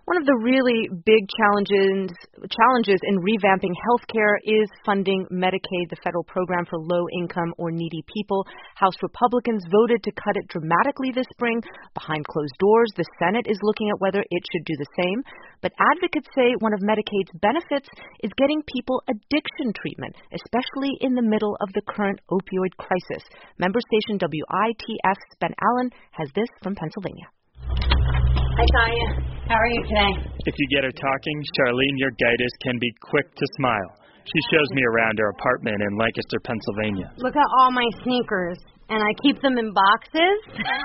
One of the really big challenges in revamping healthcare is funding Medicaid, the federal program for low-income or needy people. House Republicans voted to cut it dramatically this spring. Behind closed doors, the Senate is looking at whether it should do the same. But advocates say one of Medicaid's benefits is getting people addiction treatment, especially in the middle of the current opioid crisis. Member station WITF's Ben Allen has this from Pennsylvania. Hi, Tanya. How are you today? If you get her talking, Charlene Yurgaitis can be quick to smile. She shows me around her apartment in Lancaster, Pennsylvania. Look at all my sneakers, and I keep them in boxes.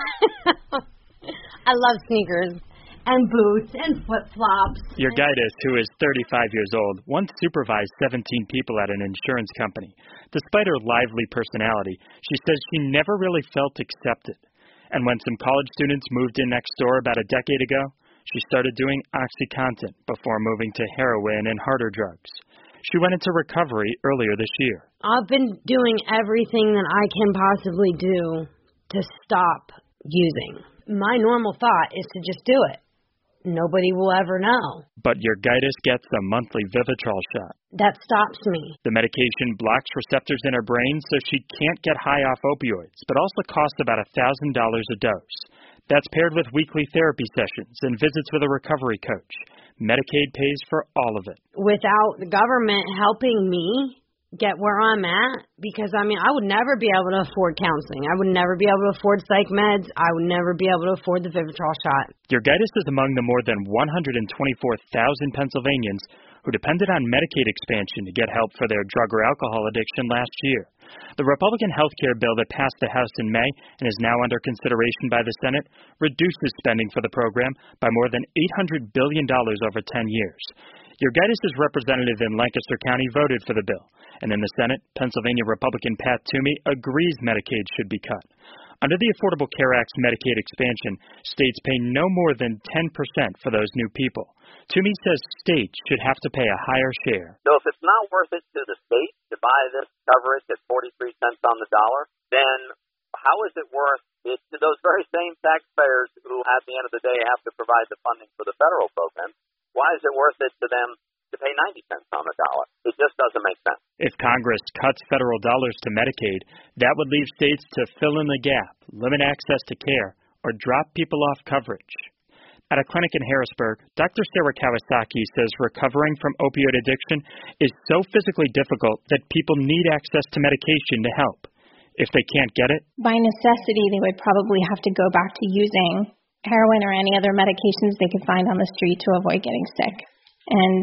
I love sneakers and boots and flip-flops. Yurgaitis, who is 35 years old, once supervised 17 people at an insurance company. Despite her lively personality, she says she never really felt accepted. And when some college students moved in next door about a decade ago, she started doing OxyContin before moving to heroin and harder drugs. She went into recovery earlier this year. I've been doing everything that I can possibly do to stop using. My normal thought is to just do it. Nobody will ever know. But Yurgaitis gets a monthly Vivitrol shot. That stops me. The medication blocks receptors in her brain so she can't get high off opioids, but also costs about $1,000 a dose. That's paired with weekly therapy sessions and visits with a recovery coach. Medicaid pays for all of it. Without the government helping me get where I'm at, because, I would never be able to afford counseling. I would never be able to afford psych meds. I would never be able to afford the Vivitrol shot. Yurgaitis is among the more than 124,000 Pennsylvanians who depended on Medicaid expansion to get help for their drug or alcohol addiction last year. The Republican health care bill that passed the House in May and is now under consideration by the Senate reduces spending for the program by more than $800 billion over 10 years. Yurgaitis' representative in Lancaster County voted for the bill, and in the Senate, Pennsylvania Republican Pat Toomey agrees Medicaid should be cut. Under the Affordable Care Act's Medicaid expansion, states pay no more than 10% for those new people. Toomey says states should have to pay a higher share. So if it's not worth it to the state to buy this coverage at 43 cents on the dollar, then how is it worth it to those very same taxpayers who at the end of the day have to provide the funding for the federal program? Why is it worth it to them to pay 90 cents on the dollar? It just doesn't make sense. If Congress cuts federal dollars to Medicaid, that would leave states to fill in the gap, limit access to care, or drop people off coverage. At a clinic in Harrisburg, Dr. Sarah Kawasaki says recovering from opioid addiction is so physically difficult that people need access to medication to help. If they can't get it, by necessity, they would probably have to go back to using heroin or any other medications they could find on the street to avoid getting sick. And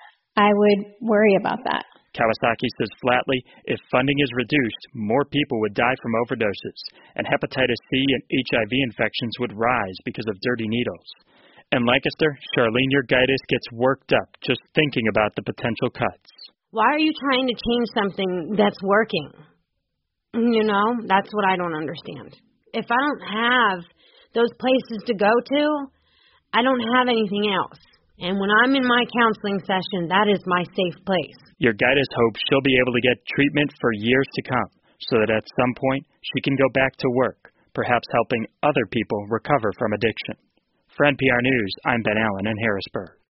I would worry about that. Kawasaki says flatly, if funding is reduced, more people would die from overdoses, and hepatitis C and HIV infections would rise because of dirty needles. In Lancaster, Charlene Yurgaitis gets worked up just thinking about the potential cuts. Why are you trying to change something that's working? That's what I don't understand. If I don't have those places to go to, I don't have anything else. And when I'm in my counseling session, that is my safe place. Yurgaitis hopes she'll be able to get treatment for years to come, so that at some point she can go back to work, perhaps helping other people recover from addiction. For NPR News, I'm Ben Allen in Harrisburg.